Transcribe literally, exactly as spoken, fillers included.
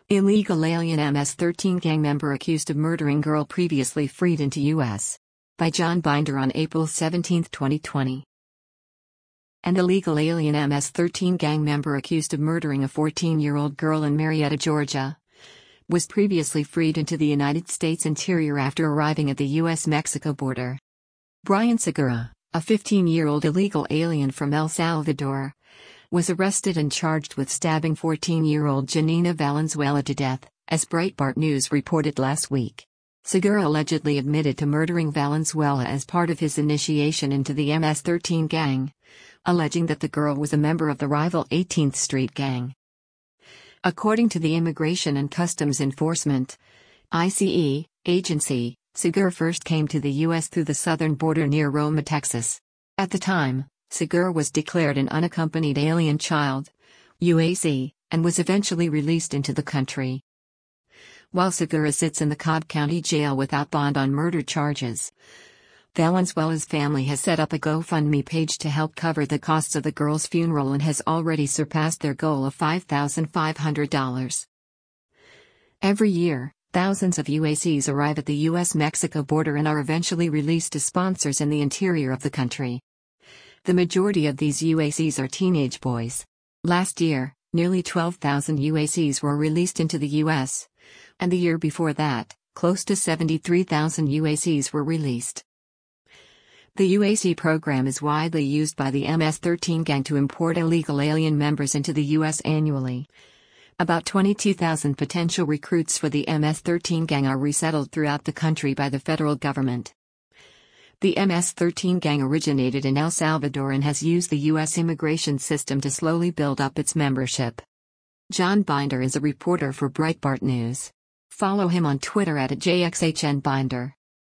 Illegal alien M S thirteen gang member accused of murdering girl previously freed into U S By John Binder on April seventeenth, twenty twenty. An illegal alien M S thirteen gang member accused of murdering a fourteen-year-old girl in Marietta, Georgia, was previously freed into the United States interior after arriving at the U S Mexico border. Brian Segura, a fifteen-year-old illegal alien from El Salvador, was arrested and charged with stabbing fourteen-year-old Janina Valenzuela to death, as Breitbart News reported last week. Segura allegedly admitted to murdering Valenzuela as part of his initiation into the M S thirteen gang, alleging that the girl was a member of the rival eighteenth Street Gang. According to the Immigration and Customs Enforcement (I C E) agency, Segura first came to the U S through the southern border near Roma, Texas. At the time, Segura was declared an unaccompanied alien child (U A C) and was eventually released into the country. While Segura sits in the Cobb County Jail without bond on murder charges, Valenzuela's family has set up a GoFundMe page to help cover the costs of the girl's funeral and has already surpassed their goal of five thousand five hundred dollars. Every year, thousands of U A Cs arrive at the U S Mexico border and are eventually released to sponsors in the interior of the country. The majority of these U A Cs are teenage boys. Last year, nearly twelve thousand U A Cs were released into the U S, and the year before that, close to seventy-three thousand U A Cs were released. The U A C program is widely used by the M S thirteen gang to import illegal alien members into the U S annually. About twenty-two thousand potential recruits for the M S thirteen gang are resettled throughout the country by the federal government. The M S thirteen gang originated in El Salvador and has used the U S immigration system to slowly build up its membership. John Binder is a reporter for Breitbart News. Follow him on Twitter at J X H N Binder.